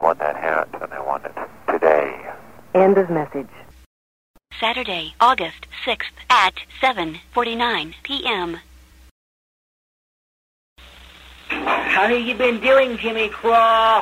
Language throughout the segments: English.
want that hat, and I want it today. End of message. Saturday, August 6th at 7:49 p.m. How have you been doing, Jimmy Craw?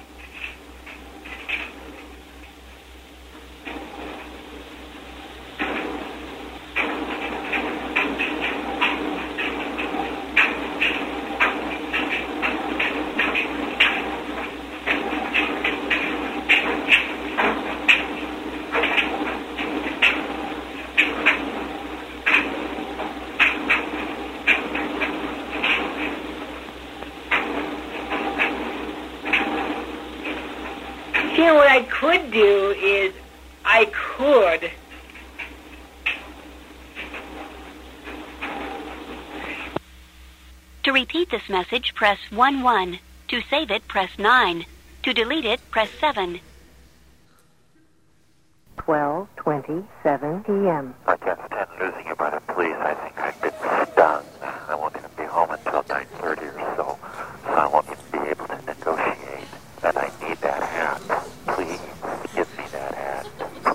What I could do is, I could To repeat this message, press 1-1. To save it, press 9. To delete it, press 7. 12:27 p.m. I can't stand losing you, brother. Please, I think I've been stung. I won't even be home until 9:30 or so I won't even be able to negotiate. And I need that hat. Please, give me that hat.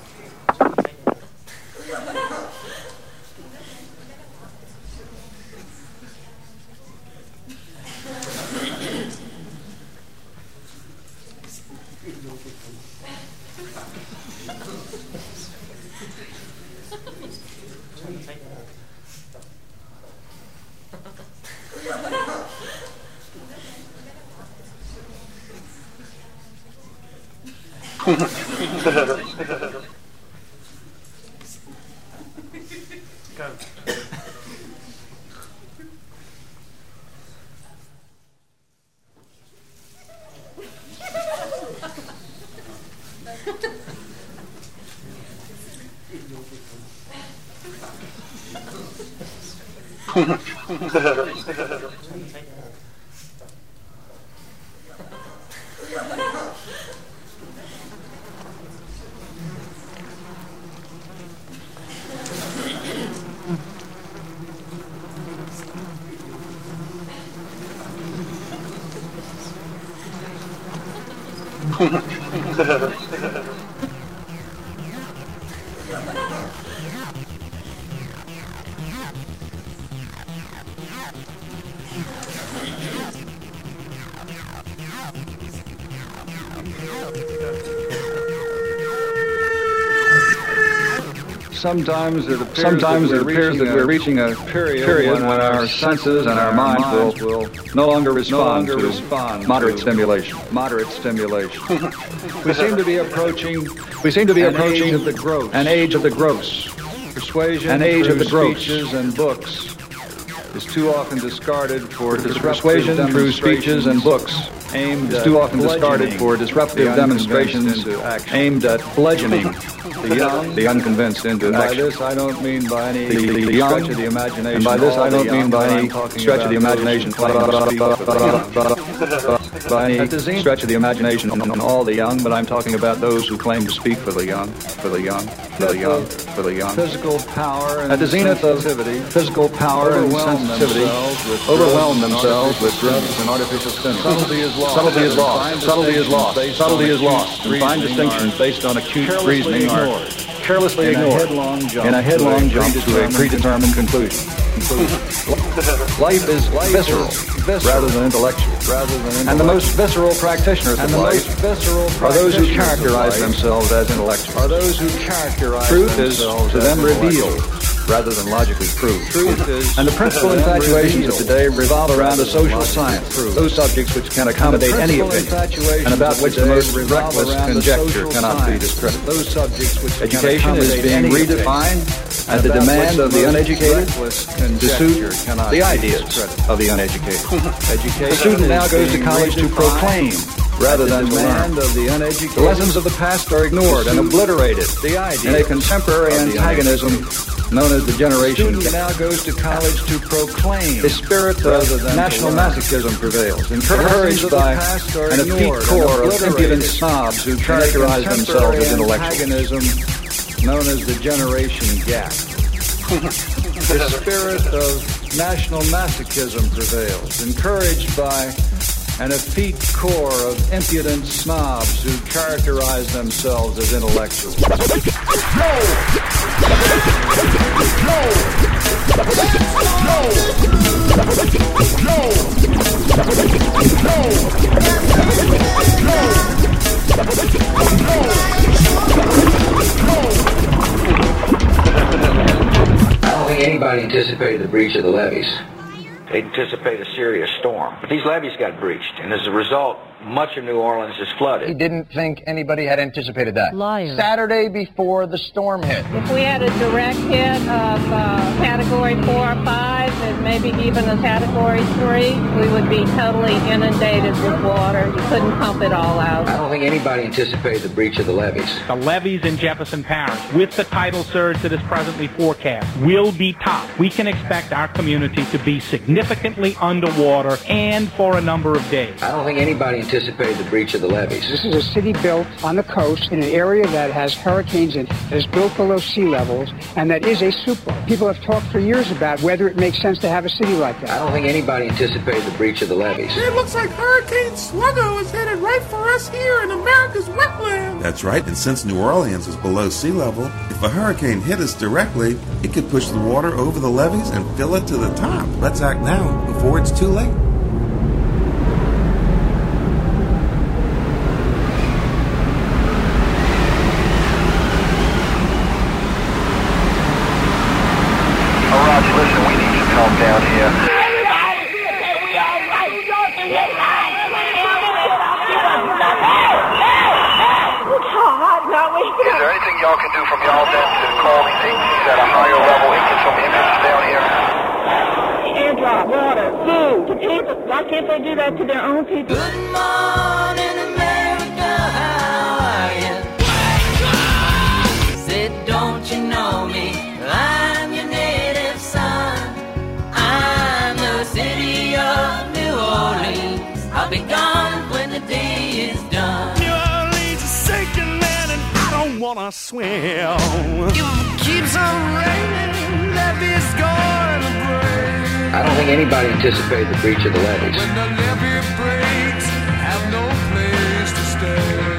Sometimes it appears that we're reaching a period when our senses and our minds will no longer respond to moderate stimulation. We seem to be approaching an age of the gross. Persuasion, an age of the gross. Speeches and books is too often discarded for persuasion through speeches and books. Is too often discarded for disruptive demonstrations aimed at bludgeoning the unconvinced into action. By this I don't mean by any stretch of the imagination. And by this I don't mean by any stretch of the imagination. By any stretch of the imagination on all the young, but I'm talking about those who claim to speak for the young. Physical power and at the zenith of physical power and sensitivity overwhelm themselves with drugs and artificial stimulants. Subtlety is lost. And fine distinctions based on acute reasoning are carelessly ignored in a headlong jump to a predetermined conclusion. Life is visceral rather than intellectual. And the most visceral practitioners of life are those who characterize themselves as intellectuals. Truth is to them revealed rather than logically proved. And the principal infatuations of today revolve around the social science, those subjects which can accommodate any opinion, and about which the most reckless conjecture cannot be discredited. Education is being redefined at the demand of the uneducated to suit the ideas of the uneducated. The student now goes to college to proclaim rather than to learn. The lessons of the past are ignored and obliterated in a contemporary antagonism known as the Generation Gap. Now goes to college to proclaim. The spirit of national masochism prevails, encouraged by an effete core of impudent snobs who characterize themselves as intellectuals, known as the Generation Gap. The spirit of national masochism prevails, encouraged by and effete core of impudent snobs who characterize themselves as intellectuals. I don't think anybody anticipated the breach of the levees. They anticipate a serious storm. But these levees got breached, and as a result, much of New Orleans is flooded. He didn't think anybody had anticipated that. Liar. Saturday before the storm hit. If we had a direct hit of Category 4 or 5 and maybe even a Category 3, we would be totally inundated with water. You couldn't pump it all out. I don't think anybody anticipated the breach of the levees. The levees in Jefferson Parish, with the tidal surge that is presently forecast, will be topped. We can expect our community to be significantly underwater and for a number of days. I don't think anybody anticipated the breach of the levees. This is a city built on the coast in an area that has hurricanes in it, that is built below sea levels, and that is a soup bowl. People have talked for years about whether it makes sense to have a city like that. I don't think anybody anticipated the breach of the levees. It looks like Hurricane Sluggo is headed right for us here in America's wetland. That's right, and since New Orleans is below sea level, if a hurricane hit us directly, it could push the water over the levees and fill it to the top. Let's act now before it's too late. Listen, we need some help down here. Is there anything y'all can do from y'all then to call these agencies at a higher level and get some images down here? Airdrop, water, food to people. Why can't they do that to their own people? Good morning, America, how are you? Said, don't you know me? I'm your native son. I'm the city of New Orleans. I'll be gone when the day is done. New Orleans is sinking, man, and I don't wanna swim. It keeps on raining, levee's gonna break. I don't think anybody anticipated the breach of the levees. When the levee breaks, have no place to stay.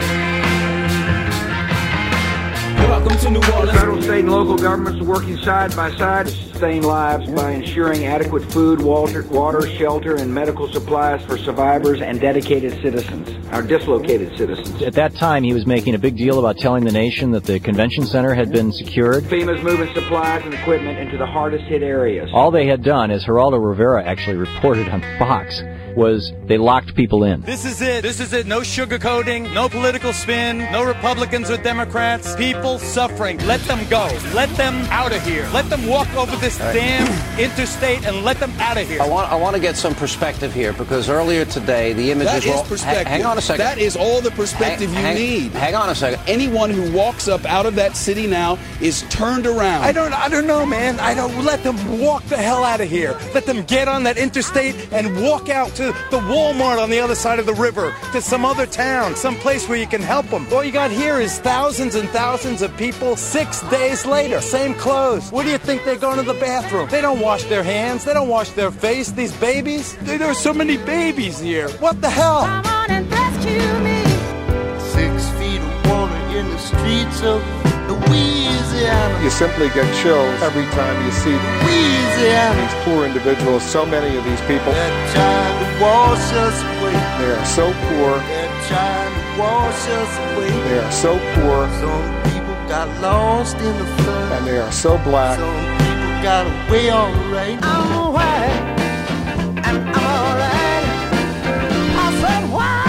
Welcome to New Orleans. Federal, state, and local governments are working side by side to sustain lives by ensuring adequate food, water, shelter, and medical supplies for survivors and dedicated citizens, our dislocated citizens. At that time, he was making a big deal about telling the nation that the convention center had been secured. FEMA's moving supplies and equipment into the hardest hit areas. All they had done, as Geraldo Rivera actually reported on Fox, was they locked people in. This is it. This is it. No sugarcoating, no political spin, no Republicans or Democrats. People suffering. Let them go. Let them out of here. Let them walk over this damn interstate and let them out of here. I want to get some perspective here because earlier today the images That is perspective. Hang on a second. That is all the perspective you need. Hang on a second. Anyone who walks up out of that city now is turned around. I don't know, man. I don't let them walk the hell out of here. Let them get on that interstate and walk out to the Walmart on the other side of the river, to some other town, some place where you can help them. All you got here is thousands and thousands of people 6 days later, same clothes. What do you think they're going to the bathroom? They don't wash their hands. They don't wash their face. These babies, there are so many babies here. What the hell? Come on and rescue me. 6 feet of water in the streets of Louisiana. You simply get chills every time you see Louisiana. These poor individuals, so many of these people. They're trying to wash us away. They are so poor. They're trying to wash us away. They are so poor. Some people got lost in the flood. And they are so black. Some people got away alright. I'm white and I'm alright. I said white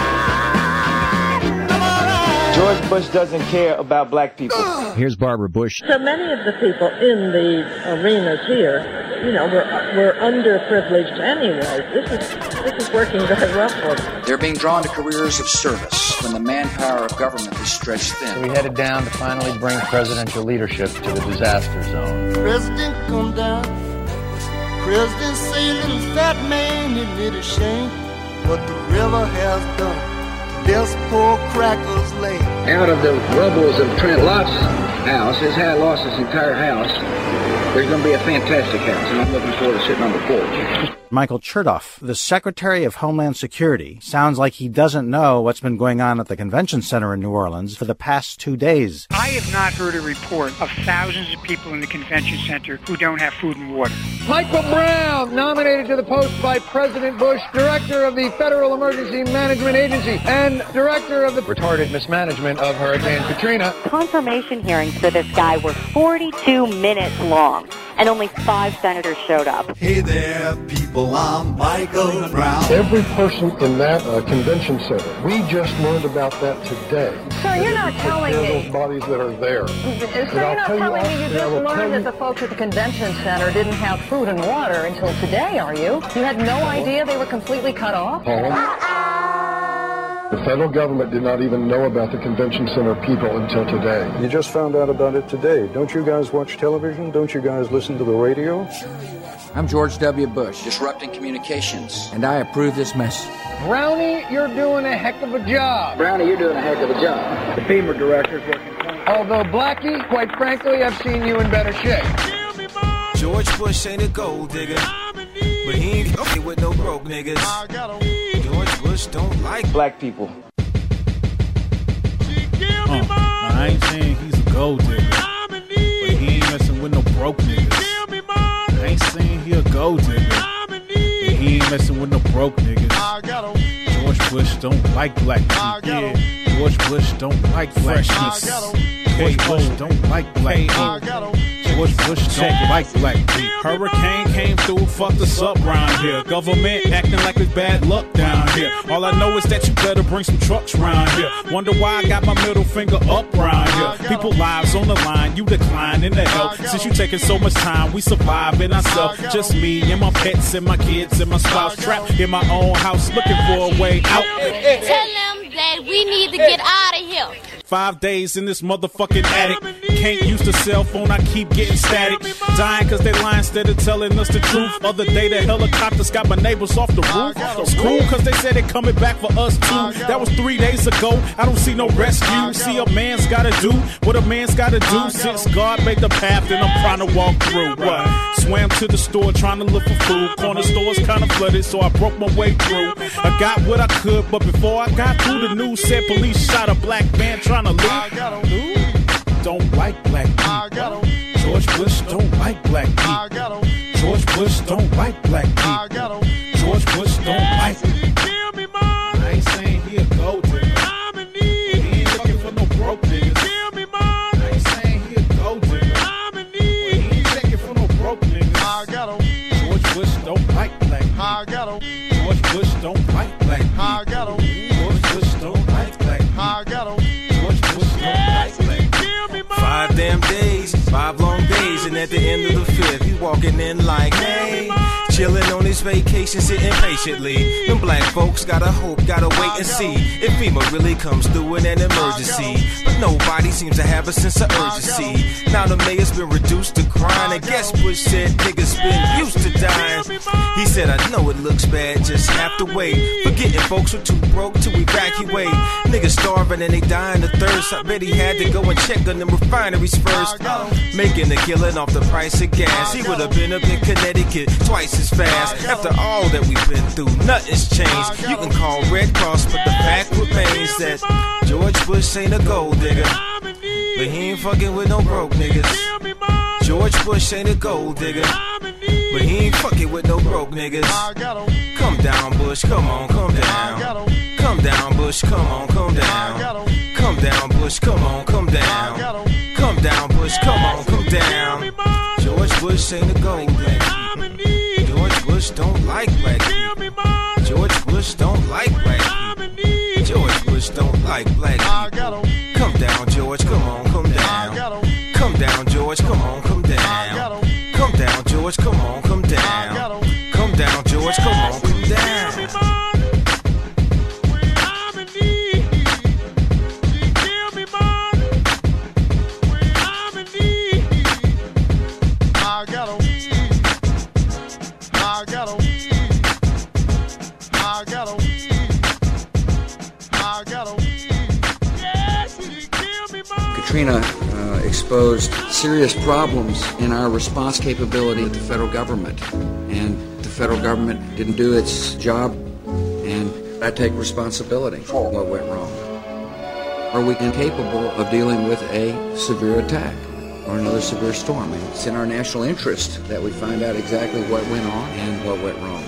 and I'm alright. George Bush doesn't care about black people. Here's Barbara Bush. So many of the people in the arenas here, you know, we're underprivileged anyway. This is working very rough for them. They're being drawn to careers of service when the manpower of government is stretched thin. We headed down to finally bring presidential leadership to the disaster zone. President come down. President say, little fat man, admit a shame what the river has done. This poor crackers lay. Out of the rubbles of Trent Lott's house, his had lost his entire house. There's going to be a fantastic house, and I'm looking forward to sitting on the porch. Michael Chertoff, the Secretary of Homeland Security, sounds like he doesn't know what's been going on at the convention center in New Orleans for the past 2 days. I have not heard a report of thousands of people in the convention center who don't have food and water. Michael Brown, nominated to the post by President Bush, Director of the Federal Emergency Management Agency and Director of the retarded mismanagement of Hurricane Katrina. Confirmation hearings for this guy were 42 minutes long, and only 5 senators showed up. Hey there, people, I'm Michael Brown. Every person in that convention center, we just learned about that today. So you're not telling me... those bodies that are there. So you're not telling me you just learned that the folks at the convention center didn't have food and water until today, are you? You had no idea they were completely cut off? The federal government did not even know about the convention center people until today. You just found out about it today. Don't you guys watch television? Don't you guys listen to the radio? I'm George W. Bush, disrupting communications, and I approve this message. Brownie, you're doing a heck of a job. Brownie, you're doing a heck of a job. The FEMA director's working fine. Although, Blackie, quite frankly, I've seen you in better shape. George Bush ain't a gold digger, but he ain't okay with no broke niggas. George Bush don't like black people. I ain't saying he's a gold digger, but he ain't messing with no broke niggas. I ain't saying he a gold digger, but he ain't messing with no broke niggas. George Bush don't like black people. Yeah. George Bush don't like black people. George Bush don't like black people. George Bush don't like black people. Hurricane came through, fucked us up round here. Government acting like it's bad luck down here. All I know is that you better bring some trucks round here. Wonder why I got my middle finger up round here. People lives on the line, you decline in the help. Since you taking so much time, we surviving ourselves. Just me and my pets and my kids and my spouse. Trapped in my own house looking for a way out. Tell them that we need to get out of here. 5 days in this motherfucking attic. Can't use the cell phone, I keep getting static. Dying cause they lying instead of telling us the truth. Other day the helicopters got my neighbors off the roof. It's cool cause they said they coming back for us too. That was 3 days ago, I don't see no rescue. See, a man's gotta do what a man's gotta do. Since God made the path, then I'm trying to walk through. What? Swam to the store trying to look for food. Corner stores kinda flooded, so I broke my way through. I got what I could, but before I got through, the news said police shot a black man trying to loot. Don't like black people. George Bush don't like black people. George Bush don't like black people. George Bush don't like it. I ain't saying he a gold digger. He ain't looking for no broke niggas. I ain't saying he a gold digger. He ain't checking for no broke niggas. George Bush don't like black people. George Bush don't like black people. George Bush don't like black people. George Bush don't like black people. 5 damn days, 5 long days, and at the end of the 5th, he walking in like, hey, chilling on his vacation, sitting patiently. Them black folks gotta hope, gotta wait and see if FEMA really comes through in an emergency. But nobody seems to have a sense of urgency. Now the mayor's been reduced to crying, and guess Bush said niggas been used to dying. He said, I know it looks bad, just have to wait. Forgetting folks were too broke to evacuate. Niggas starving and they dying of thirst. I bet he had to go and check on them refineries first. Making a killing off the price of gas. He would have been up in Connecticut twice as fast. After all that we've been through, nothing's changed. You can call Red Cross, but the fact remains that George Bush ain't a gold digger, but he ain't fucking with no broke niggas. George Bush ain't a gold digger, but he ain't fucking with no broke niggas. Come down, Bush, come on, come down. Come down, Bush, come on, come down. Come down, Bush, come on, come down. Come down, Bush, come on, come down. George Bush ain't a gold digger. George Bush don't like black people. George Bush don't like black people. George Bush don't like black people. Come down, George, come on, come down. Come down, George, come on, come down. Come down, George, come on, come down. Come down, George, come on, come down. Katrina exposed serious problems in our response capability with the federal government. And the federal government didn't do its job, and I take responsibility for what went wrong. Are we incapable of dealing with a severe attack or another severe storm? And it's in our national interest that we find out exactly what went on and what went wrong.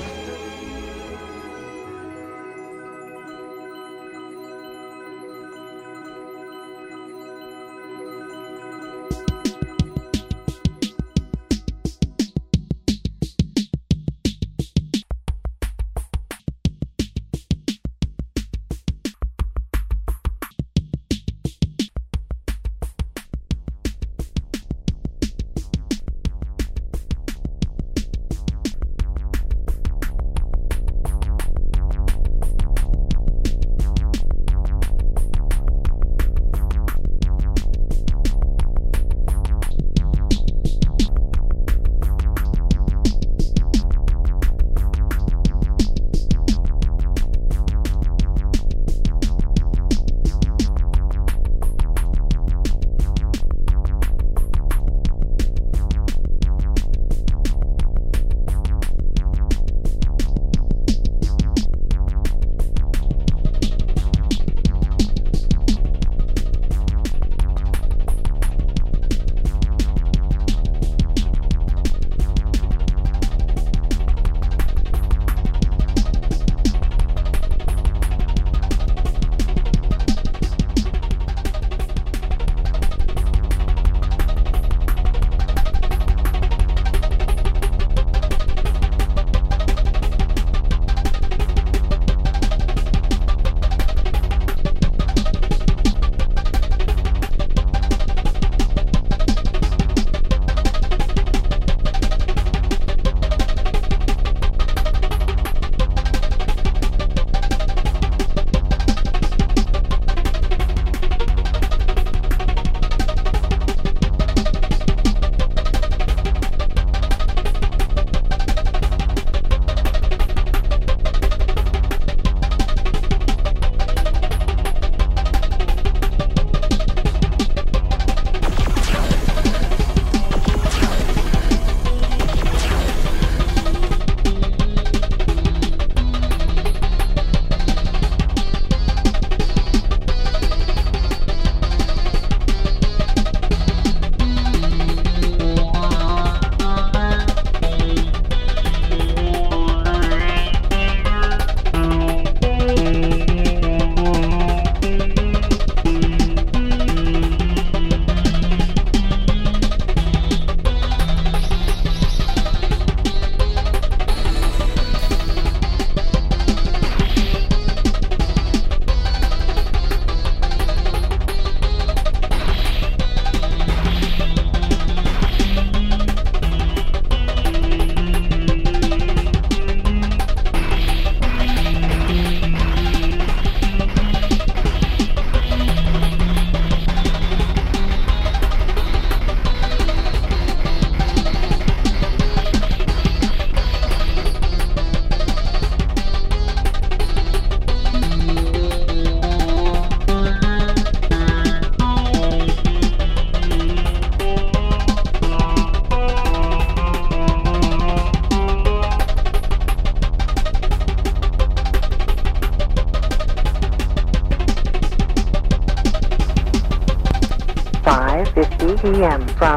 p.m. from...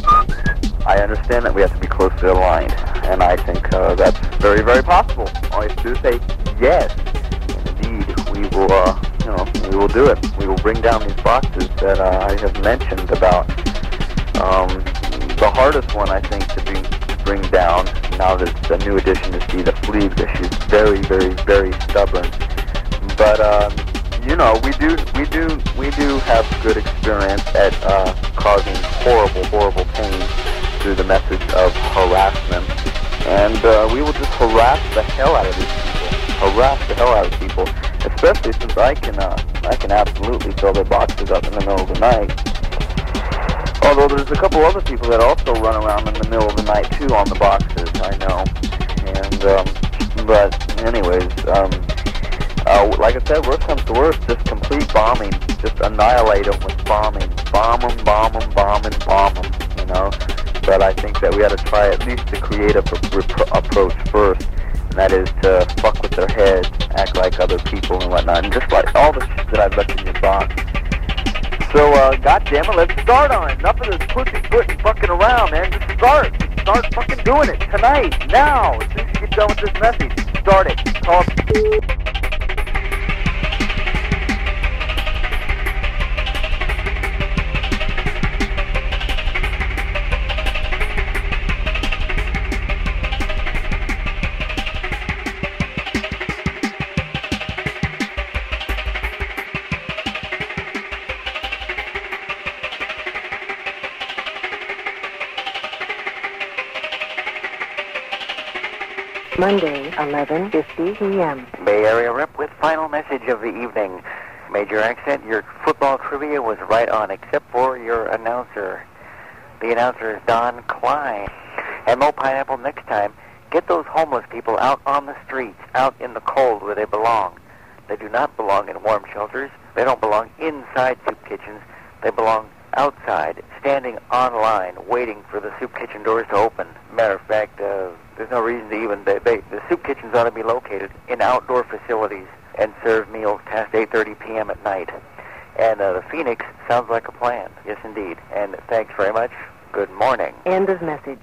I understand that we have to be closely aligned, and I think that's very, very possible. All you have to do is say yes. And indeed, we will do it. We will bring down these boxes that I have mentioned about. The hardest one, I think, to bring down, now that it's a new addition to see the flea, because she's very, very, very stubborn. But we do have good experience at causing horrible pain through the message of harassment, and we will just harass the hell out of these people, especially since I can absolutely fill their boxes up in the middle of the night. Although there's a couple other people that also run around in the middle of the night too on the boxes, I know. And but anyways, like I said, worst comes to worst, just complete bombing. Just annihilate them with bombing. Bomb them, you know. But I think that we ought to try at least the creative approach first, and that is to fuck with their heads, act like other people and whatnot, and just like all the shit that I've left in your box. So, goddammit, let's start on it. Enough of this pussyfooting fucking around, man. Just start. Start fucking doing it tonight, now. As soon as you get done with this message, start it. Call it. Monday, 11:50 p.m. Bay Area Rep with final message of the evening. Major Accent, your football trivia was right on, except for your announcer. The announcer is Don Klein. And Mo Pineapple, next time, get those homeless people out on the streets, out in the cold where they belong. They do not belong in warm shelters. They don't belong inside soup kitchens. They belong outside, standing on line, waiting for the soup kitchen doors to open. Matter of fact, there's no reason to even... the soup kitchens ought to be located in outdoor facilities and serve meals past 8:30 p.m. at night. And the Phoenix sounds like a plan. Yes, indeed. And thanks very much. Good morning. End of message.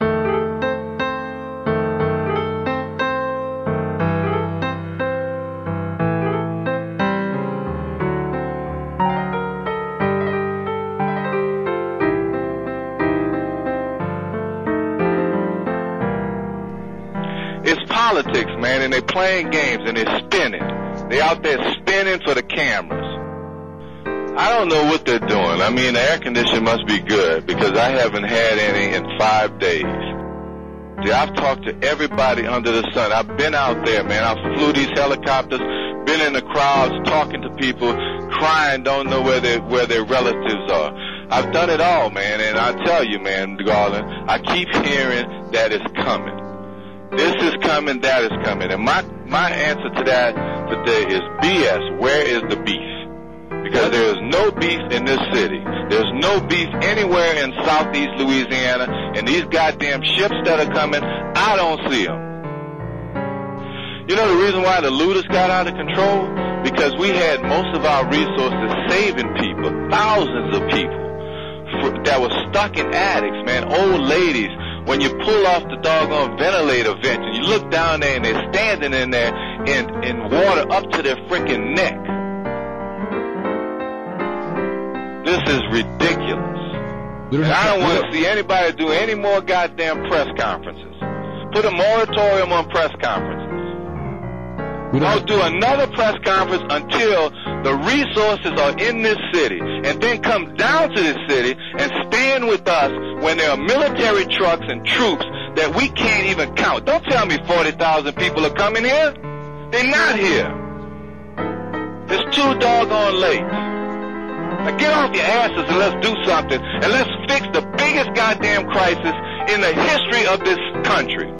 Politics, man, and they playing games and they're spinning. They out there spinning for the cameras. I don't know what they're doing. I mean, the air conditioning must be good because I haven't had any in 5 days. See, I've talked to everybody under the sun. I've been out there, man. I flew these helicopters, been in the crowds, talking to people, crying, don't know where their relatives are. I've done it all, man, and I tell you, man, Garland, I keep hearing that it's coming. This is coming, that is coming. And my answer to that today is BS. Where is the beef? Because there is no beef in this city. There's no beef anywhere in southeast Louisiana. And these goddamn ships that are coming, I don't see them. You know the reason why the looters got out of control? Because we had most of our resources saving people, thousands of people that were stuck in attics, man, old ladies. When you pull off the doggone ventilator vent and you look down there and they're standing in there in water up to their freaking neck. This is ridiculous. And I don't want to see anybody do any more goddamn press conferences. Put a moratorium on press conferences. Don't do another press conference until the resources are in this city, and then come down to this city and stand with us when there are military trucks and troops that we can't even count. Don't tell me 40,000 people are coming here. They're not here. It's too doggone late. Now get off your asses and let's do something, and let's fix the biggest goddamn crisis in the history of this country.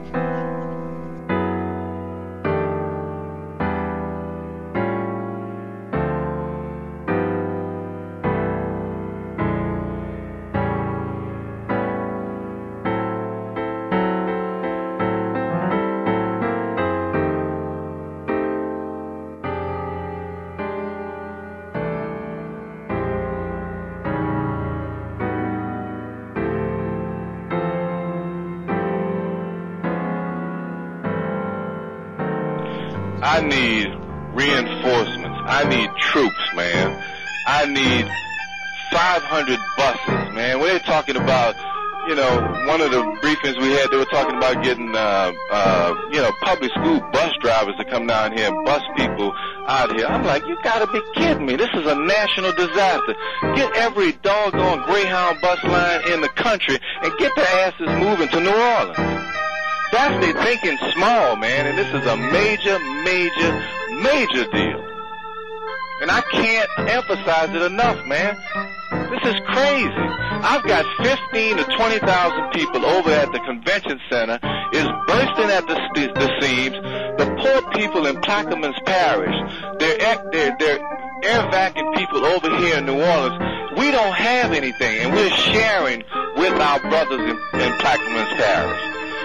I need reinforcements. I need troops, man. I need 500 buses, man. We're talking about, you know, one of the briefings we had, they were talking about getting, public school bus drivers to come down here and bus people out here. I'm like, you gotta be kidding me. This is a national disaster. Get every doggone Greyhound bus line in the country and get their asses moving to New Orleans. That's they thinking small, man, and this is a major, major, major deal. And I can't emphasize it enough, man. This is crazy. I've got 15 to 20,000 people over at the convention center, is bursting at the seams, The poor people in Plaquemines Parish, they're air vacuum people over here in New Orleans. We don't have anything, and we're sharing with our brothers in Plaquemines Parish.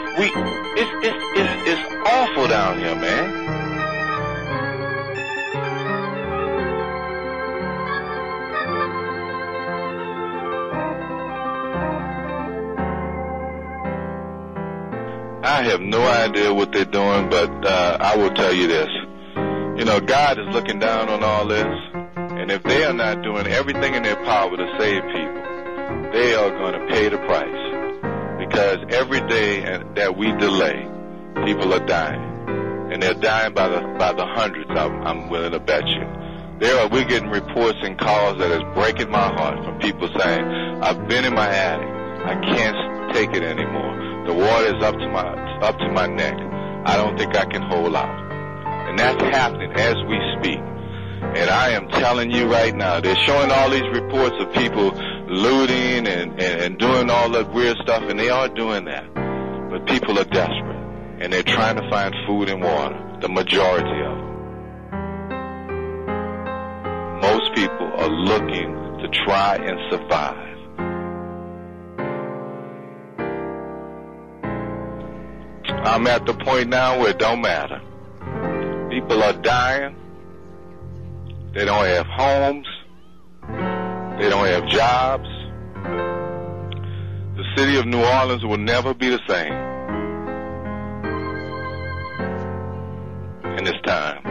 It's awful down here, man. I have no idea what they're doing, but I will tell you this. You know, God is looking down on all this, and if they are not doing everything in their power to save people, they are going to pay the price. Because every day that we delay, people are dying. And they're dying by the hundreds, I'm willing to bet you. We're getting reports and calls that is breaking my heart from people saying, I've been in my attic. I can't take it anymore. The water is up to my neck. I don't think I can hold out. And that's happening as we speak. And I am telling you right now, they're showing all these reports of people looting and doing all that weird stuff, and they are doing that. But people are desperate, and they're trying to find food and water, the majority of them. Most people are looking to try and survive. I'm at the point now where it don't matter. People are dying. They don't have homes. They don't have jobs. The city of New Orleans will never be the same in this time.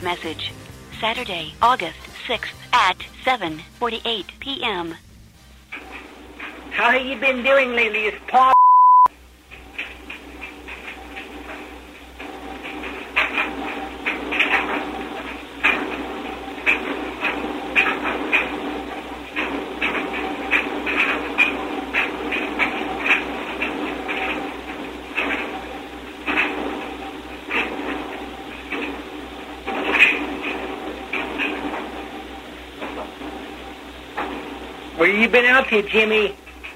message. Saturday, August 6th at 7:48 p.m. How have you been doing lately? It's Paul. Where you been out to, Jimmy?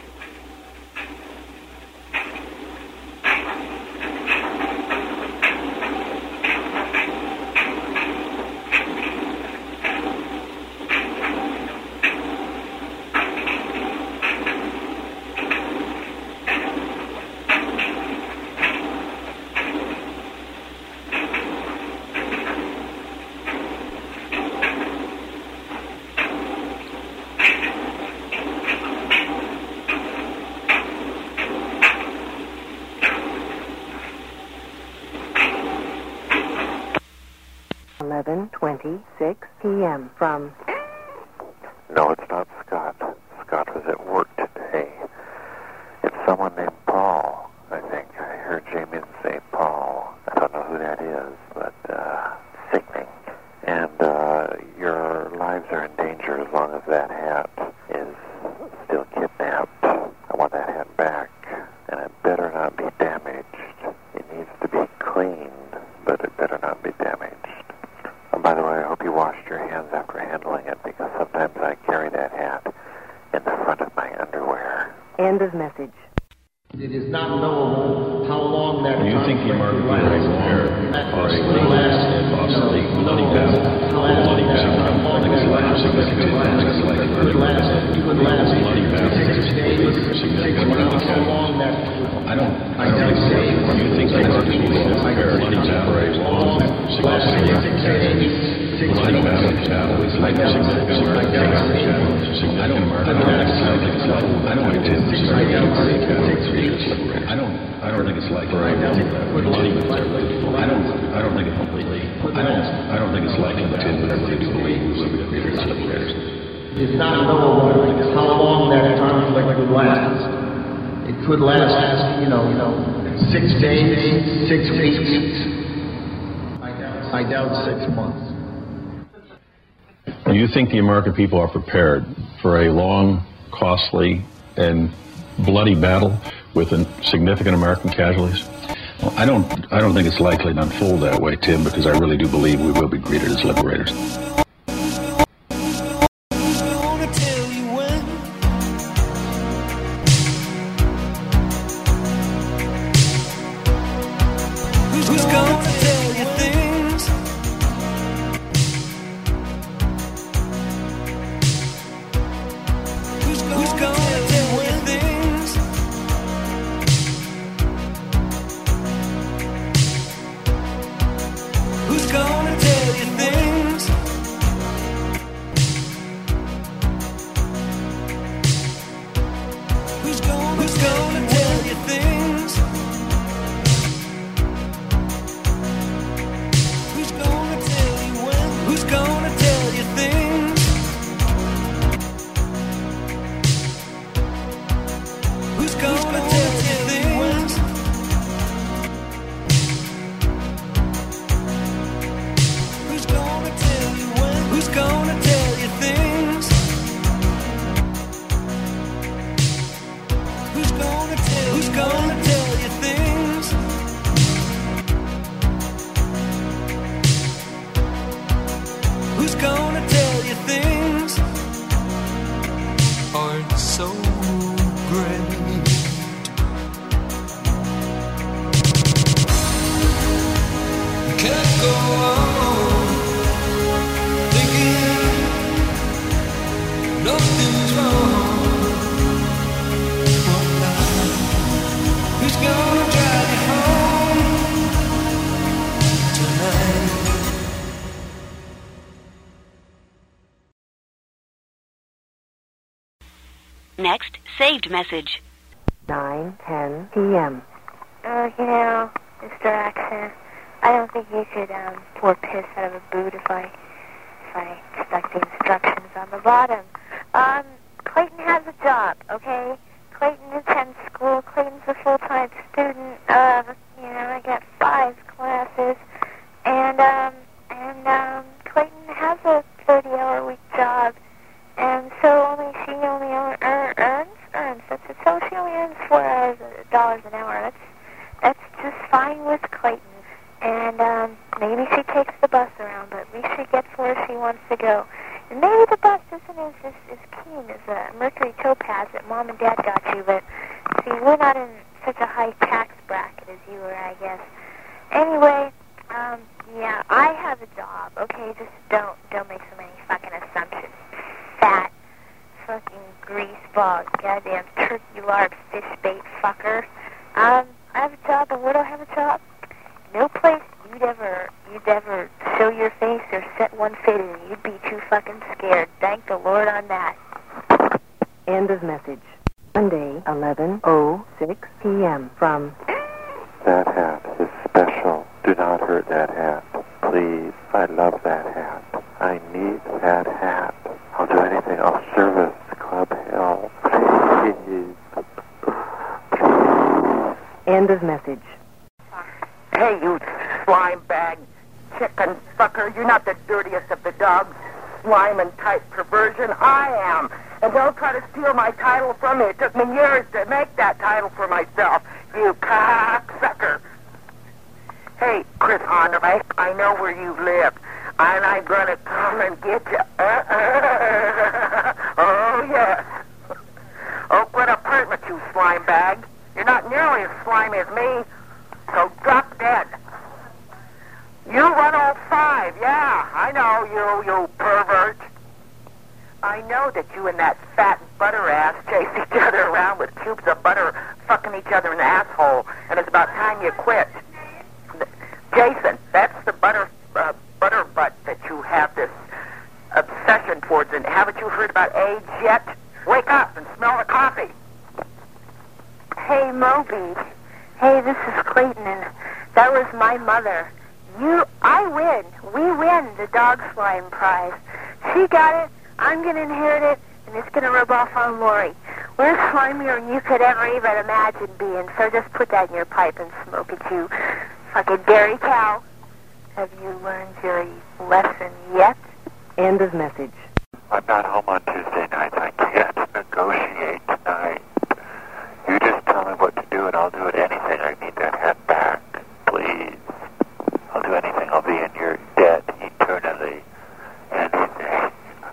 p.m. from... No, it's not Scott. Scott was at work today. It's someone named Paul, I think. I heard Jamie say Paul. I don't know who that is, but sickening. And your lives are in danger as long as that hat is still kidnapped. I want that hat back, and it better not be damaged. It needs to be cleaned, but it better not be damaged. And by the way, I hope you washed your hands after handling it, because sometimes I carry that hat in the front of my underwear. End of message. It is not knowable how long that you think the American people are prepared for a costly, bloody battle? Bloody battle. I think it's like significant. I think it's like a bloody battle. Bloody battle. Significant. I don't think so. You think the American people are prepared bloody battle for a long, costly, bloody battle? It's like significant. I don't think it's likely. I don't think it's likely that everybody do believe it's liberators. It's not knowable how long that conflict would last. It could last, 6 days, 6 weeks. I doubt 6 months. Do you think the American people are prepared for a long, costly, and bloody battle with significant American casualties? Well, I don't think it's likely to unfold that way, Tim, because I really do believe we will be greeted as liberators. Next, saved message. 9:10 p.m. Distraction. I don't think you could pour piss out of a boot if I stuck the instructions on the bottom. Clayton has a job, okay? Clayton attends school. Clayton's a full-time student. I got 5 classes, and Clayton has a 30-hour-a-week job, and so she only earns. So she only earns $4 an hour. That's just fine with Clayton. And maybe she takes the bus around, but at least she gets where she wants to go. And maybe the bus isn't as keen as a Mercury Topaz that Mom and Dad got you, but see, we're not in such a high tax bracket as you were, I guess. Anyway, yeah, I have a job, okay? Just don't make so many fucking assumptions. Fat, fucking greaseball, goddamn turkey lard fish bait fucker. I have a job, and where do I have a job? No place you'd ever show your face or set one foot in. You'd be too fucking scared. Thank the Lord on that. End of message. Monday, 11:06 p.m. from... That hat is special. Do not hurt that hat. Please, I love that hat. I need that hat. I'll do anything. I'll service Club Hill. Please. End of message. Hey, you slime bag chicken fucker. You're not the dirtiest of the dogs. Slime and type perversion. I am. And don't try to steal my title from me. It took me years to make that title for myself. You cocksucker. Hey, Chris Onderbeck, I know where you live. And I'm going to come and get you. Oh, yes. Oakwood Apartment, you slime bag. You're not nearly as slimy as me. So drop dead. You 105, yeah, I know you pervert. I know that you and that fat butter ass chase each other around with cubes of butter fucking each other in the asshole, and it's about time you quit. Jason, that's the butter butt that you have this obsession towards, and haven't you heard about AIDS yet? Wake up and smell the coffee. Hey, Moby. Hey, this is Clayton, and that was my mother. I win. We win the dog slime prize. She got it, I'm going to inherit it, and it's going to rub off on Lori. We're slimier than you could ever even imagine being, so just put that in your pipe and smoke it, you fucking dairy cow. Have you learned your lesson yet? End of message. I'm not home on Tuesday nights. I can't negotiate tonight. You just tell me what to do, and I'll do it anything. I need that hat back, please. I'll do anything. I'll be in your debt eternally. Anything.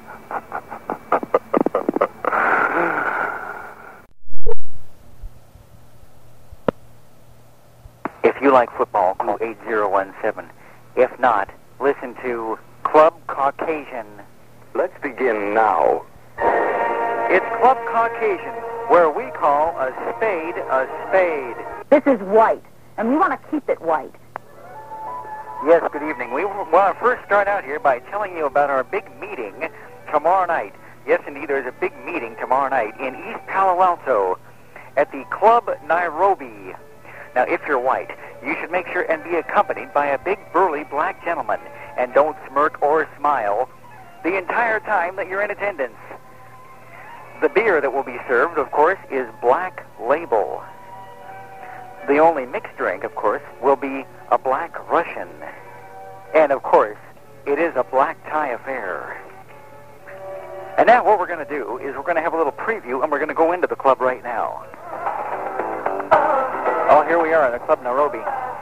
If you like football, call 8017. If not, listen to Club Caucasian. Let's begin now. It's Club Caucasian, where we call a spade a spade. This is white, and we want to keep it white. Yes, good evening. We want to first start out here by telling you about our big meeting tomorrow night. Yes, indeed, there's a big meeting tomorrow night in East Palo Alto at the Club Nairobi. Now, if you're white, you should make sure and be accompanied by a big, burly black gentleman, and don't smirk or smile the entire time that you're in attendance. The beer that will be served, of course, is Black Label. The only mixed drink, of course, will be a Black Russian. And, of course, it is a black tie affair. And now what we're going to do is we're going to have a little preview, and we're going to go into the club right now. Oh, here we are in the Club Nairobi.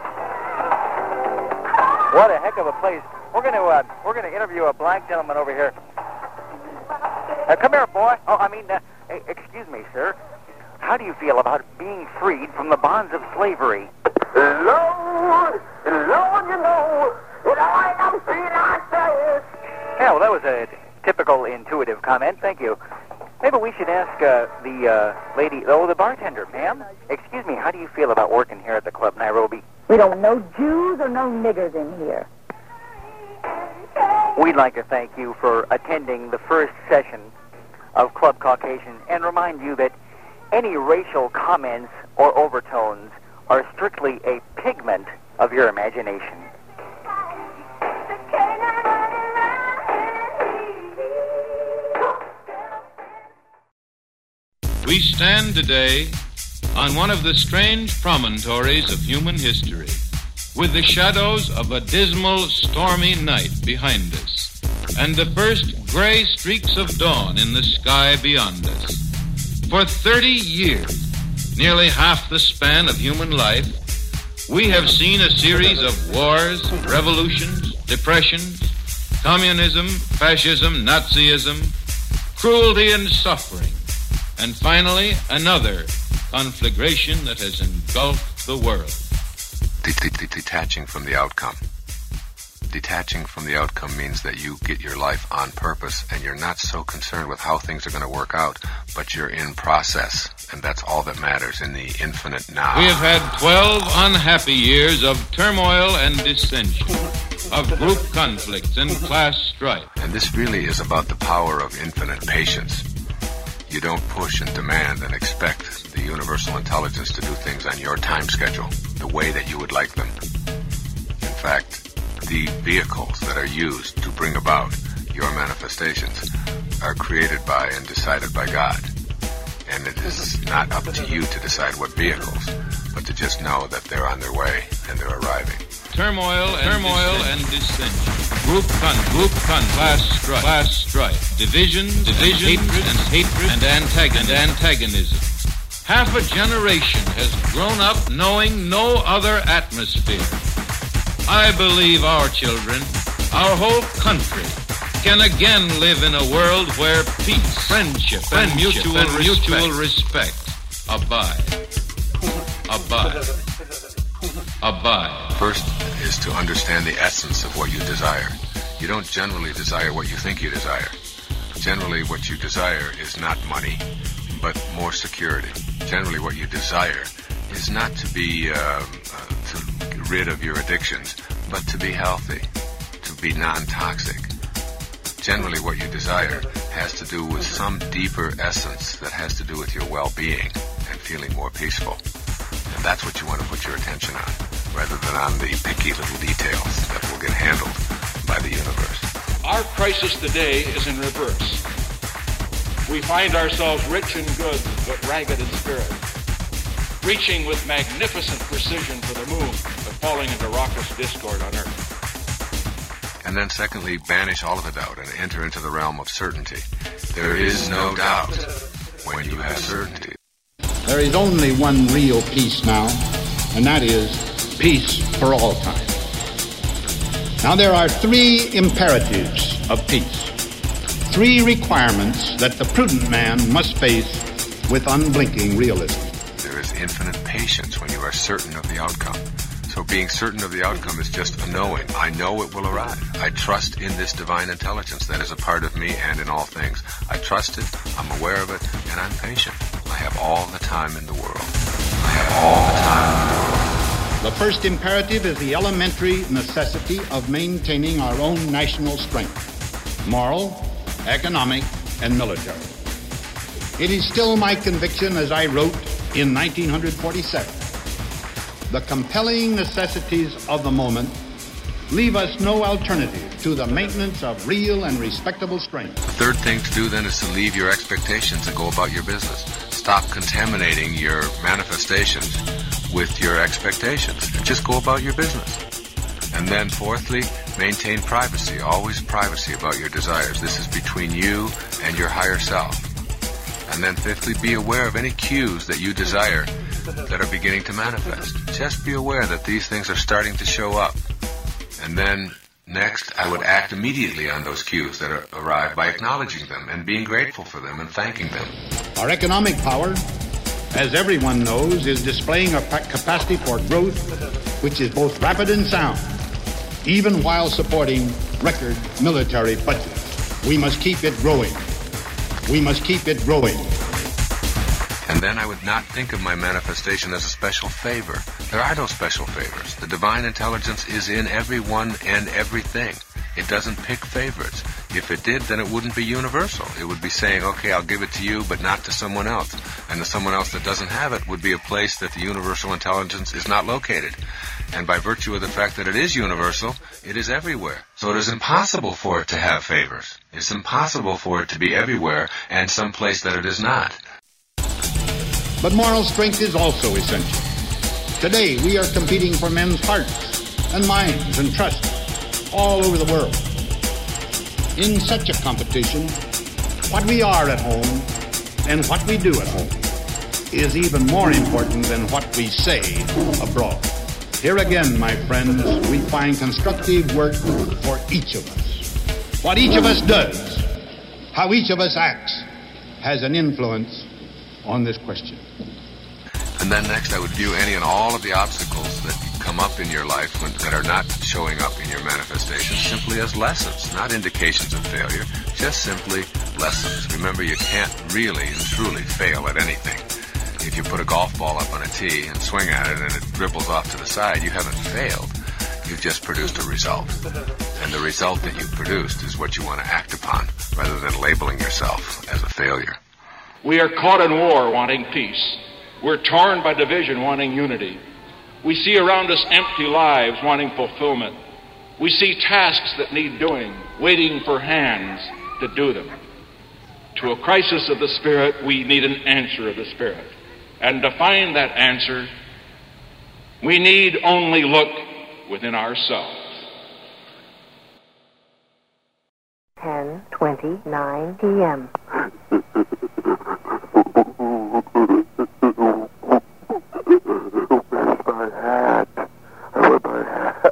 What a heck of a place. We're going to interview a black gentleman over here. Come here, boy. Excuse me, sir. How do you feel about being freed from the bonds of slavery? Lord, you know, I am free like this. Yeah, well, that was a typical intuitive comment. Thank you. Maybe we should ask the bartender, ma'am. Excuse me, how do you feel about working here at the Club Nairobi? We don't want no Jews or no niggers in here. We'd like to thank you for attending the first session of Club Caucasian and remind you that any racial comments or overtones are strictly a pigment of your imagination. We stand today on one of the strange promontories of human history, with the shadows of a dismal, stormy night behind us, and the first gray streaks of dawn in the sky beyond us. For 30 years, nearly half the span of human life, we have seen a series of wars, revolutions, depressions, communism, fascism, Nazism, cruelty and suffering, and finally another conflagration that has engulfed the world. Detaching from the outcome. Detaching from the outcome means that you get your life on purpose and you're not so concerned with how things are going to work out, but you're in process, and that's all that matters in the infinite now. We have had 12 unhappy years of turmoil and dissension, of group conflicts and class strife. And this really is about the power of infinite patience. You don't push and demand and expect the universal intelligence to do things on your time schedule, the way that you would like them. In fact, the vehicles that are used to bring about your manifestations are created by and decided by God. And it is not up to you to decide what vehicles, but to just know that they're on their way and they're arriving. Turmoil and dissension. Group class strife. Division, hatred, and antagonism. Half a generation has grown up knowing no other atmosphere. I believe our children, our whole country, can again live in a world where peace, friendship, and mutual respect abide. First is to understand the essence of what you desire. You don't generally desire what you think you desire. Generally, what you desire is not money, but more security. Generally, what you desire is not to be rid of your addictions, but to be healthy, to be non-toxic. Generally, what you desire has to do with some deeper essence that has to do with your well-being and feeling more peaceful. And that's what you want to put your attention on, rather than on the picky little details that will get handled by the universe. Our crisis today is in reverse. We find ourselves rich in goods, but ragged in spirit, reaching with magnificent precision for the moon, but falling into raucous discord on Earth. And then secondly, banish all of the doubt and enter into the realm of certainty. There is no doubt when you have certainty. There is only one real peace now, and that is peace for all time. Now there are three imperatives of peace, three requirements that the prudent man must face with unblinking realism. There is infinite patience when you are certain of the outcome. So being certain of the outcome is just a knowing. I know it will arrive. I trust in this divine intelligence that is a part of me and in all things. I trust it, I'm aware of it, and I'm patient. I have all the time in the world. I have all the time in the world. The first imperative is the elementary necessity of maintaining our own national strength, moral, economic, and military. It is still my conviction, as I wrote in 1947, the compelling necessities of the moment leave us no alternative to the maintenance of real and respectable strength. The third thing to do then is to leave your expectations and go about your business. Stop contaminating your manifestations with your expectations and just go about your business. And then fourthly, maintain privacy, always privacy about your desires. This is between you and your higher self. And then fifthly, be aware of any cues that you desire that are beginning to manifest. Just be aware that these things are starting to show up. And then next, I would act immediately on those cues that arrive by acknowledging them and being grateful for them and thanking them. Our economic power, as everyone knows, is displaying a capacity for growth which is both rapid and sound, even while supporting record military budgets. We must keep it growing. We must keep it growing. And then I would not think of my manifestation as a special favor. There are no special favors. The divine intelligence is in everyone and everything. It doesn't pick favorites. If it did, then it wouldn't be universal. It would be saying, okay, I'll give it to you, but not to someone else. And the someone else that doesn't have it would be a place that the universal intelligence is not located. And by virtue of the fact that it is universal, it is everywhere. So it is impossible for it to have favors. It's impossible for it to be everywhere and someplace that it is not. But moral strength is also essential. Today, we are competing for men's hearts and minds and trust all over the world. In such a competition, what we are at home and what we do at home is even more important than what we say abroad. Here again, my friends, we find constructive work for each of us. What each of us does, how each of us acts, has an influence on this question. And then next, I would view any and all of the obstacles that come up in your life that are not showing up in your manifestations simply as lessons, not indications of failure, just simply lessons. Remember, you can't really and truly fail at anything. If you put a golf ball up on a tee and swing at it and it dribbles off to the side, you haven't failed. You've just produced a result. And the result that you've produced is what you want to act upon, rather than labeling yourself as a failure. We are caught in war wanting peace. We're torn by division wanting unity. We see around us empty lives wanting fulfillment. We see tasks that need doing, waiting for hands to do them. To a crisis of the Spirit, we need an answer of the Spirit. And to find that answer, we need only look within ourselves. 10:29 p.m. Where's my hat? I want my hat.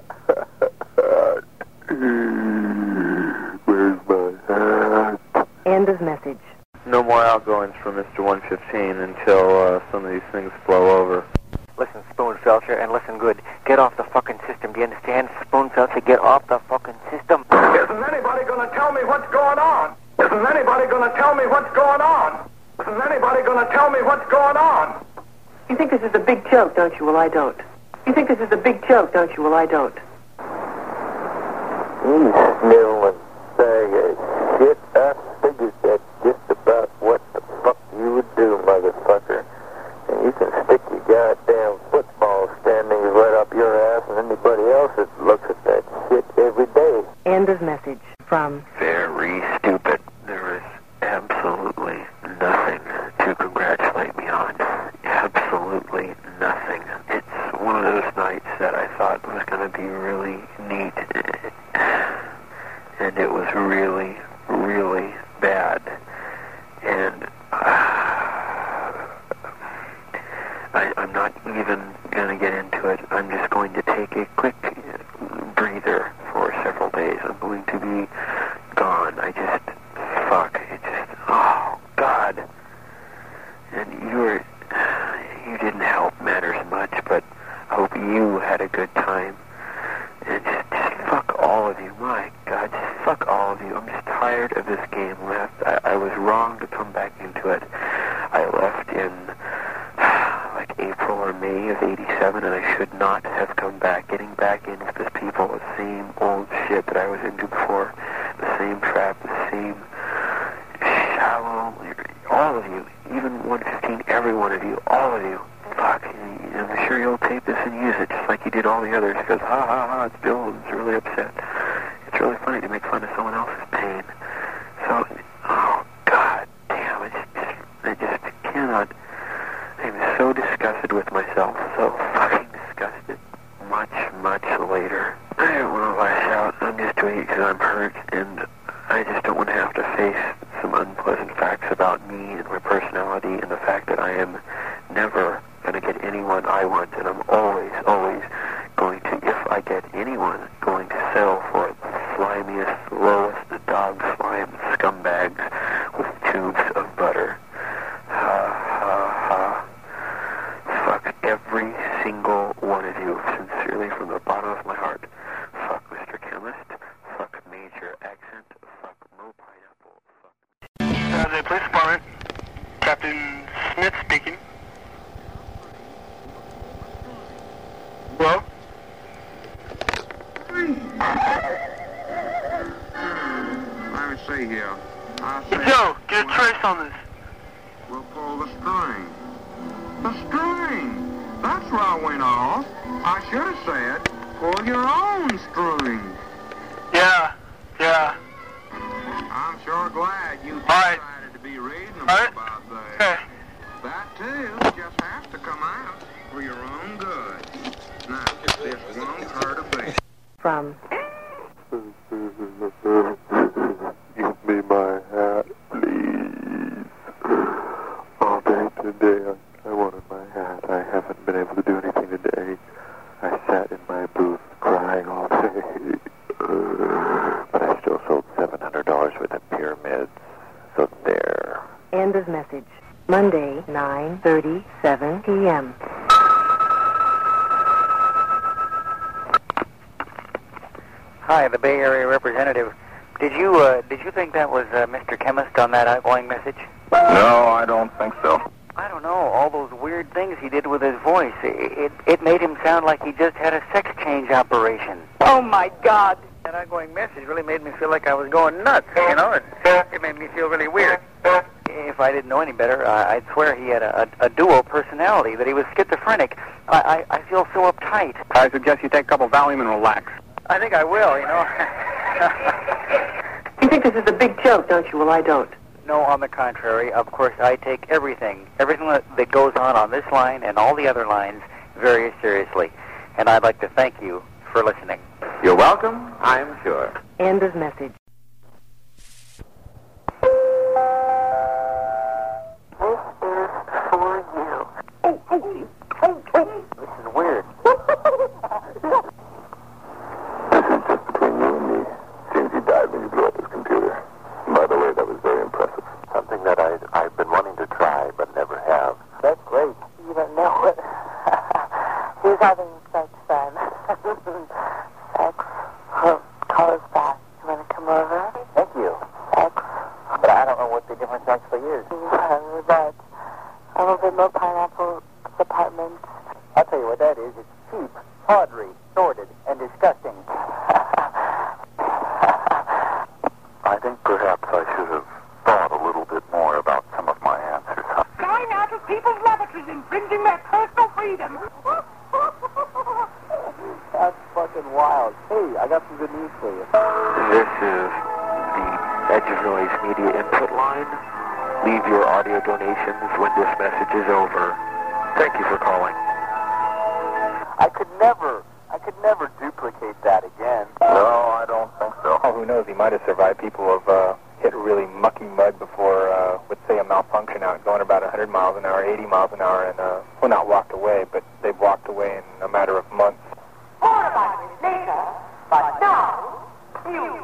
Where's my hat? End of message. No more outgoings from Mr. 115 until some of these things blow over. Listen, Spoonfelcher, and listen good. Get off the fucking system. Do you understand? Spoonfelcher, get off the fucking system. Isn't anybody going to tell me what's going on? Isn't anybody going to tell me what's going on? Isn't anybody going to tell me what's going on? You think this is a big joke, don't you? Well, I don't. You think this is a big joke, don't you? Well, I don't. You sniveling bag of shit. I figured that's just about what the fuck you would do, motherfucker. And you can stick your goddamn football standings right up your ass and anybody else that looks at that shit every day. End of message from... Very stupid. There is absolutely nothing to congratulate me on. Absolutely nothing. It's one of those nights that I thought was going to be really neat. And it was really, really bad. And I'm not even going to get into it. I'm just going to take a quick breather for several days. I'm going to be gone. Oh, God. And you didn't help matters much, but I hope you had a good time. And just fuck all of you. My God, just fuck all of you. I'm just tired of this game left. I was wrong to come back into it. I left in like April or May of '87, and I should not have come back. Getting back in with the people, the same old shit that I was into before, the same trap, the same shallow, all of you, even 115, every one of you, all of you. Fuck, I'm sure you'll tape this and use it just like you did all the others, because ha ha ha, it's Bill who's really upset. It's really funny to make fun of someone else's pain. So, oh God damn, I just cannot. I'm so disgusted with myself, so fucking disgusted. Much later. I don't want to lash out. I'm just doing it because I'm hurt, and I just don't want to have to face some unpleasant facts about me and my personality and the fact that I am never going to get anyone I want, and I'm always going to, if I get anyone, going to settle for the slimiest, lowest dog slime scumbags with tubes of butter. Fuck every single one of you, sincerely from the bottom of my heart. Fuck Mr. Chemist. Fuck Major Accent. Fuck Mo Pineapple. The police department. Captain Smith speaking. Hello? Let me see here. Joe, get a trace on this. We'll pull the string. The string! That's where I went off. I should have said, pull your own string. Yeah. I'm sure glad you decided to be reasonable about that. Okay. That too. from... Give me my hat, please. All day today, I wanted my hat. I haven't been able to do anything today. I sat in my booth crying all day. But I still sold $700 worth of pyramids. So there. End of message. Monday, 9:37 p.m. Hi, the Bay Area representative. Did you think that was Mr. Chemist on that outgoing message? No, I don't think so. I don't know. All those weird things he did with his voice. It made him sound like he just had a sex change operation. Oh, my God. That outgoing message really made me feel like I was going nuts, you know? It made me feel really weird. If I didn't know any better, I'd swear he had a dual personality, that he was schizophrenic. I feel so uptight. I suggest you take a couple Valium and relax. I think I will, you know. You think this is a big joke, don't you? Well, I don't. No, on the contrary. Of course, I take everything that goes on this line and all the other lines very seriously. And I'd like to thank you for listening. You're welcome, I'm sure. End of message. This is for you. This is weird. This is just between you and me. Seems you died when you blew up his computer. By the way, that was very impressive. Something that I've been wanting to try, but never have. That's great. You don't know it. He's having such fun. Sex. Call us back. You want to come over? Thank you. Sex. But I don't know what the difference actually is. But a little bit more pineapple apartment. I'll tell you what that is. It's cheap, tawdry, sordid, and disgusting. I think perhaps I should have thought a little bit more about some of my answers. Going out of people's laboratories, infringing their personal freedom. That's fucking wild. Hey, I got some good news for you. This is the Edge of Noise Media Input Line. Leave your audio donations when this message is over. Thank you for calling. I could never duplicate that again. No, I don't think so. Oh, who knows? He might have survived. People have hit really mucky mud before with, say, a malfunction out going about 100 miles an hour, 80 miles an hour, and, well, not walked away, but they've walked away in a matter of months. More about it later, but now, you.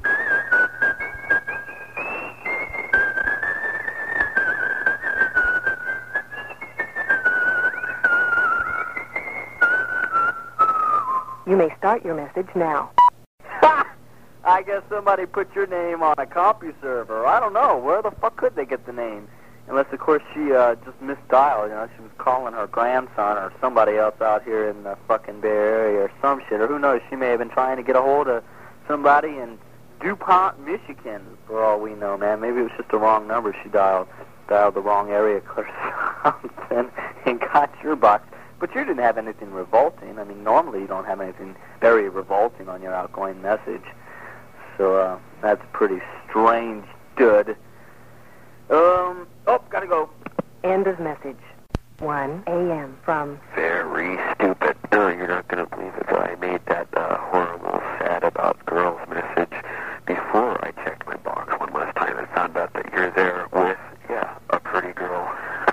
You may start your message now. I guess somebody put your name on a CompuServer. I don't know. Where the fuck could they get the name? Unless, of course, she just misdialed. You know, she was calling her grandson or somebody else out here in the fucking Bay Area or some shit. Or who knows? She may have been trying to get a hold of somebody in DuPont, Michigan, for all we know, man. Maybe it was just the wrong number she dialed the wrong area code or something and got your box. But you didn't have anything revolting. I mean, normally you don't have anything very revolting on your outgoing message. So, that's pretty strange, dude. Gotta go. End of message. 1 a.m. from... Very stupid. No, you're not going to believe it, but I made that horrible, sad about girls message before I checked my box one last time and found out that you're there with, a pretty girl.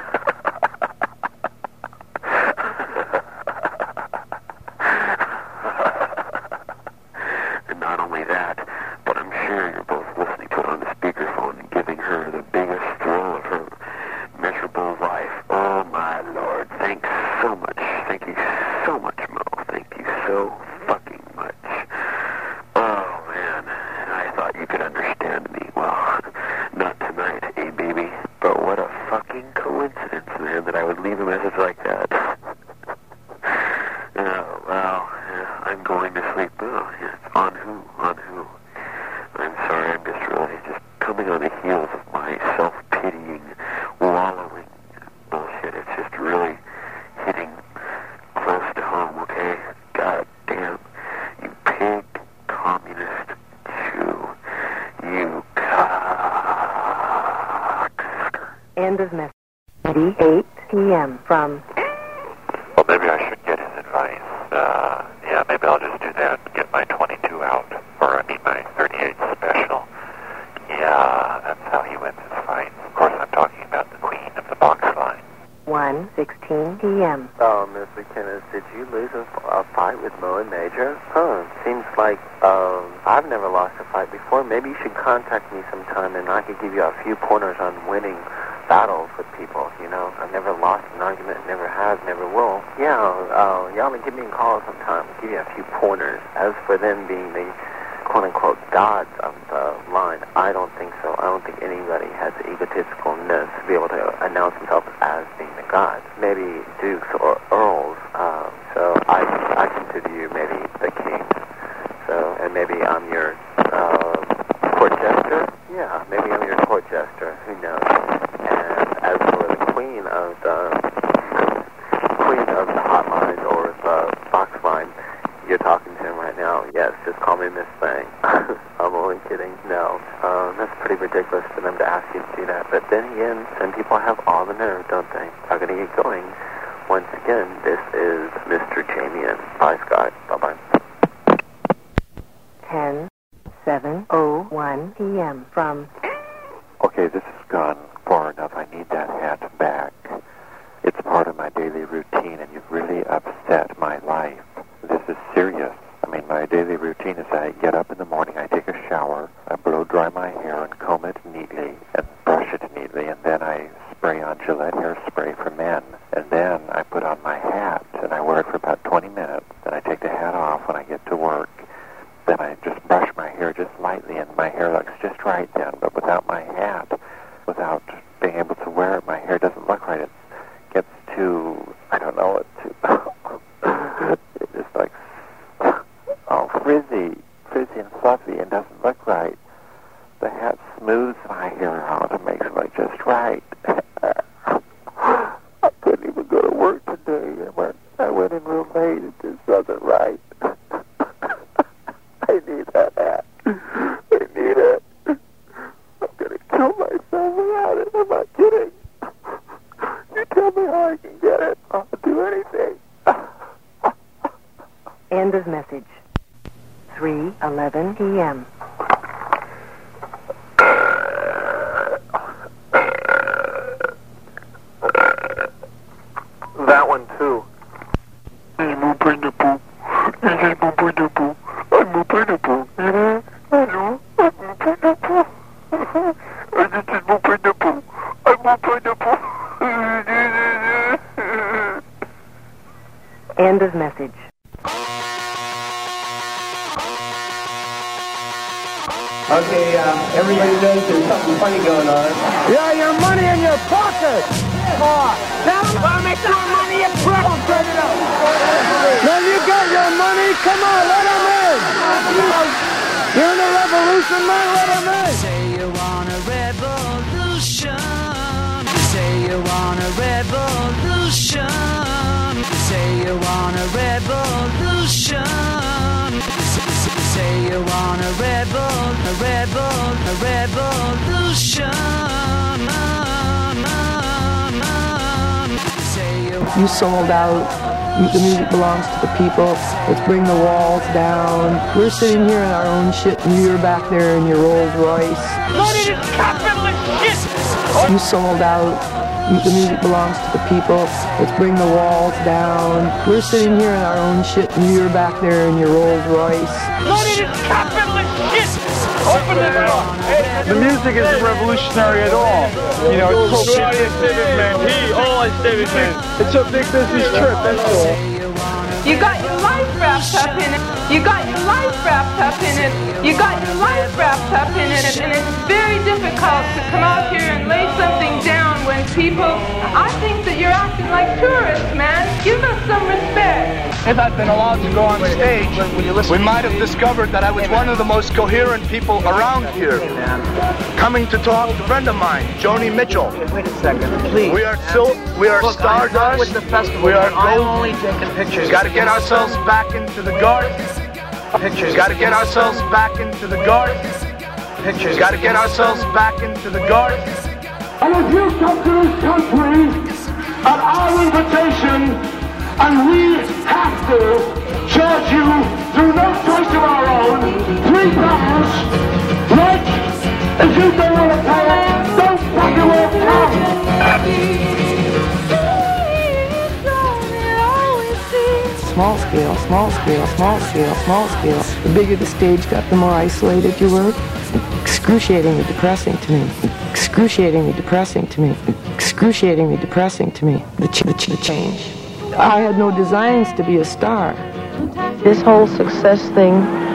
And not only that, but I'm sure you're both listening to it on the speakerphone and giving her the biggest thrill of her miserable life. Oh, my Lord. Thanks so much. Thank you so much, Mo. Thank you so fucking much. Oh, man. I thought you could understand me. Well, not tonight, eh, baby? But what a fucking coincidence, man, that I would leave a message like that. Oh, well, I'm going to sleep. Oh, yes. On who? On who? I'm sorry, I'm just really just coming on the heels of my self-pitying, wallowing bullshit. It's just really hitting close to home, okay? God damn. You pig, communist, Jew. You cocksucker. End of message. 8 p.m. from... Well, maybe I should get his advice. Maybe I'll just do that and get get my 22 out, or I mean my 38 special. Yeah, that's how he wins his fight. Of course, I'm talking about the queen of the box line. 1:16 p.m. Oh, Mr. Kenneth, did you lose a fight with Moe and Major? Seems like I've never lost a fight before. Maybe you should contact me sometime and I could give you a few pointers on winning battles with people, you know. I've never lost an argument, never have, never will. Yeah, y'all give me a call sometime, give you a few pointers. As for them being the quote-unquote gods of the line, I don't think so. I don't think anybody has the egotisticalness to be able to announce themselves as being the gods. Maybe dukes or earls. So I consider you maybe the king. So, and maybe I'm your court jester. Yeah, maybe I'm your court jester. Who knows? And as for the queen of the hotline or the box line, you're talking to him right now. Yes, just call me Miss Thing. I'm only kidding. No, that's pretty ridiculous for them to ask you to do that. But then again, some people have all the nerve, don't they? I'm going to get going. Once again, this is Mr. Jamian. Bye, Scott. Bye-bye. 10:07:01 p.m. from... Okay, this has gone far enough. I need that hat back. It's part of my daily routine, and you've really upset my life. This is serious. I mean, my daily routine is I get up in the morning, I take a shower, I blow dry my hair and comb it neatly and brush it neatly, and then I spray on Gillette hairspray for men. And then I put on my hat, and I wear it for about 20 minutes. Then I take the hat off when I get to work. Then I just brush my hair just lightly, and my hair looks just right then. But without my hat, without being able to wear it, my hair doesn't look right. It gets too, I don't know, it's too... It's just like, frizzy and fluffy and doesn't look right. The hat smooths my hair out and makes it look just right. I couldn't even go to work today. I went in real late. It just wasn't right. I need that hat. I need it. I'm going to kill myself without it. I'm not kidding. You tell me how I can get it. I'll do anything. End of message. 3:11 p.m. That one, too. End of message. Okay, everybody knows there's something funny going on. Yeah, your money in your pocket. Tell them I'll make more money in trouble. Turn it up. No, you got your money. Come on, let them in. You're in the revolution, man. Let them in. Say you want a revolution. Say you want a revolution. Say you want a revolution. Say you want a revolution. You sold out. The music belongs to the people. Let's bring the walls down. We're sitting here in our own shit, and you're back there in your Rolls Royce. Money is capitalist shit. You sold out. The music belongs to the people. Let's bring the walls down. We're sitting here in our own shit, and you're back there in your Rolls Royce. Money is capitalist shit. Open the door. The music isn't revolutionary at all. You know, it's civic man. All is civic man. It's a big business trip, that's all. You got your life wrapped up in it. You got your life wrapped up in it. You got your life wrapped up in it. And it's very difficult to come out here and lay something down when people... I think that you're acting like tourists, man. Give us some respect. If I'd been allowed to go on stage, we might have discovered that I was one of the most coherent people around here. Coming to talk to a friend of mine, Joni Mitchell. Wait a second, please. We are stardust. I'm with the festival. We are I'm only taking pictures. Got to get ourselves back into the garden. Pictures. Got to get ourselves back into the garden. Pictures. Got to get ourselves back into the garden. And if you come to this country at our invitation, and we have to charge you through no choice of our own, $3, right? If you don't want to pay it, don't fucking well pay it. Small scale, small scale, small scale, small scale. The bigger the stage got, the more isolated you were. Excruciatingly depressing to me. Excruciatingly depressing to me. Excruciatingly depressing to me. The change. I had no designs to be a star. This whole success thing,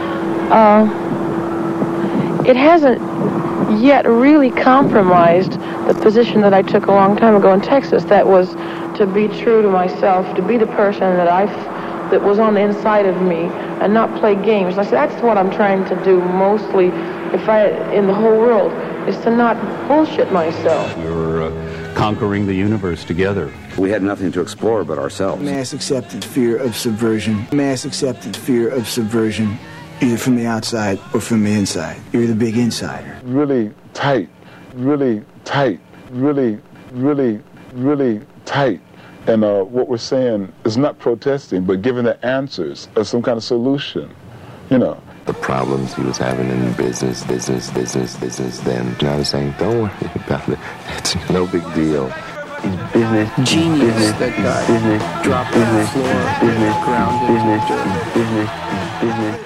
it hasn't yet really compromised the position that I took a long time ago in Texas. That was to be true to myself, to be the person that was on the inside of me, and not play games. I said, that's what I'm trying to do mostly in the whole world, is to not bullshit myself. We were conquering the universe together. We had nothing to explore but ourselves. Mass accepted fear of subversion. Mass accepted fear of subversion, either from the outside or from the inside. You're the big insider. Really tight, really tight, really, really, really tight. And what we're saying is not protesting, but giving the answers of some kind of solution, you know. The problems he was having in business then. Now he's saying, don't worry about it. It's no big deal. He's business. Genius, business, that guy. Business. Dropped on the floor. Business. Grounded. Business. Business.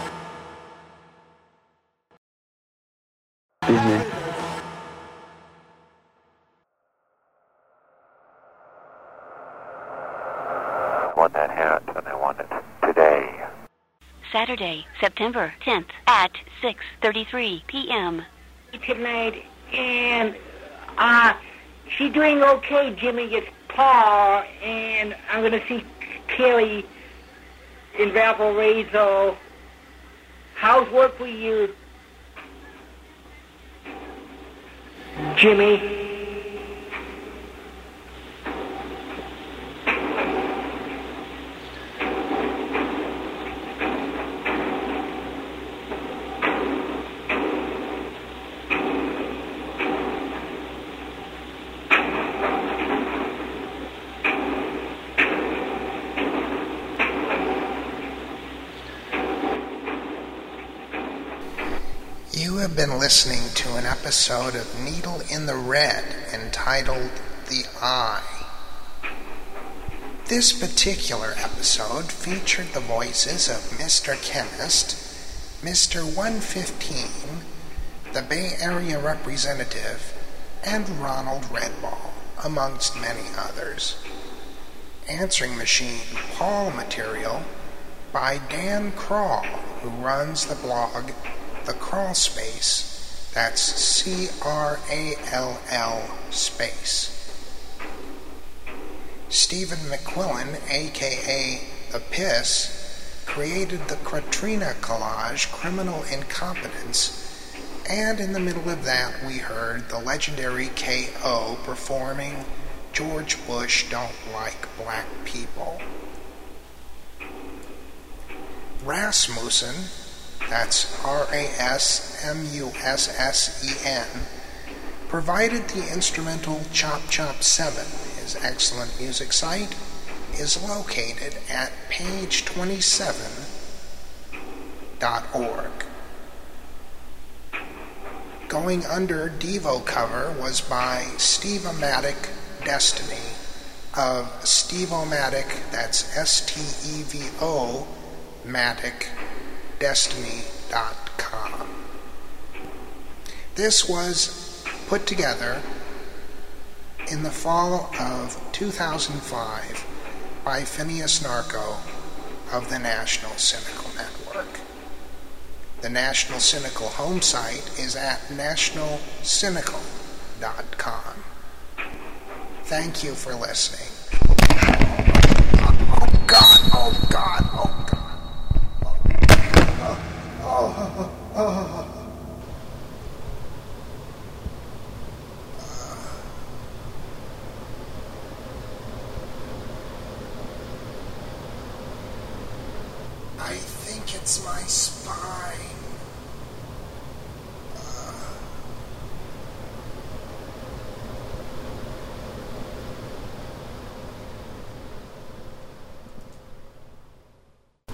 Business. I want that hat, and I want it today. Saturday, September 10th at 6:33 p.m. Tonight, and she's doing okay, Jimmy. It's Paul, and I'm going to see Kelly in Valparaiso. How's work with you, Jimmy? You have been listening to an episode of Needle in the Red entitled The Eye. This particular episode featured the voices of Mr. Chemist, Mr. 115, the Bay Area representative, and Ronald Redball, amongst many others. Answering machine Paul material by Dan Crawl, who runs the blog The Crawl Space. That's C-R-A-L-L space. Stephen McQuillan, a.k.a. The Piss, created the Katrina collage Criminal Incompetence, and in the middle of that we heard the legendary K.O. performing George Bush Don't Like Black People. Rasmussen, that's R-A-S-M-U-S-S-E-N, provided the instrumental Chop Chop 7. His excellent music site is located at page27.org. Going Under Devo cover was by Steve-O-Matic Destiny of Steve-O-Matic, that's S-T-E-V-O, Matic, Destiny.com. This was put together in the fall of 2005 by Phineas Narco of the National Cynical Network. The National Cynical home site is at nationalcynical.com. Thank you for listening. Oh God, oh God, oh God. I think it's my spine.